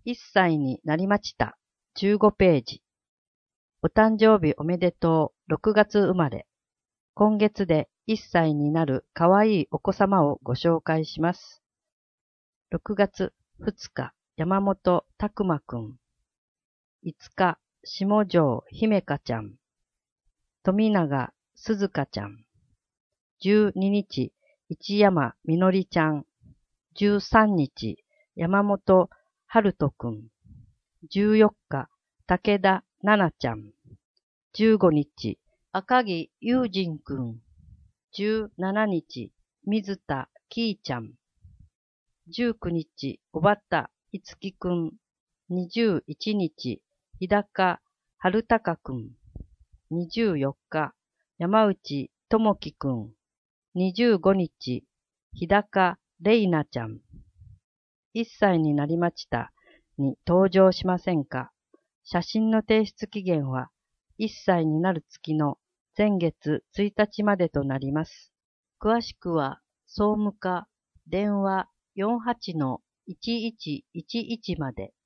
1歳になりました。15ページ。お誕生日おめでとう。6月生まれ。今月で1歳になるかわいいお子様をご紹介します。6月2日、山本拓馬くん。5日、下條姫香ちゃん。富永鈴香ちゃん。12日、市山みのりちゃん。13日、山本春人くん。14日、武田奈々ちゃん。15日、赤木友人くん。17日、水田きーちゃん。19日、小畑いつきくん。21日、日高春高くん。24日、山内智樹くん。25日、日高玲奈ちゃん。1歳になりましたに登場しませんか？写真の提出期限は1歳になる月の前月1日までとなります。詳しくは総務課電話48-1111まで。